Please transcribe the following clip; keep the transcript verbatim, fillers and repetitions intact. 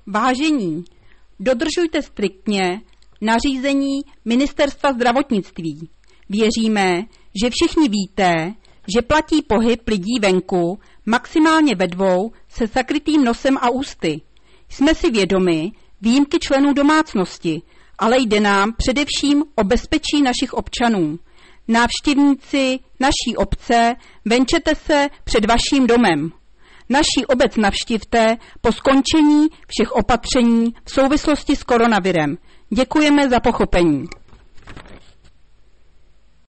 Vážení, dodržujte striktně nařízení Ministerstva zdravotnictví. Věříme, že všichni víte, že platí pohyb lidí venku maximálně ve dvou se zakrytým nosem a ústy. Jsme si vědomi výjimky členů domácnosti, ale jde nám především o bezpečí našich občanů. Návštěvníci naší obce, venčete se před vaším domem. Naší obec navštivte po skončení všech opatření v souvislosti s koronavirem. Děkujeme za pochopení.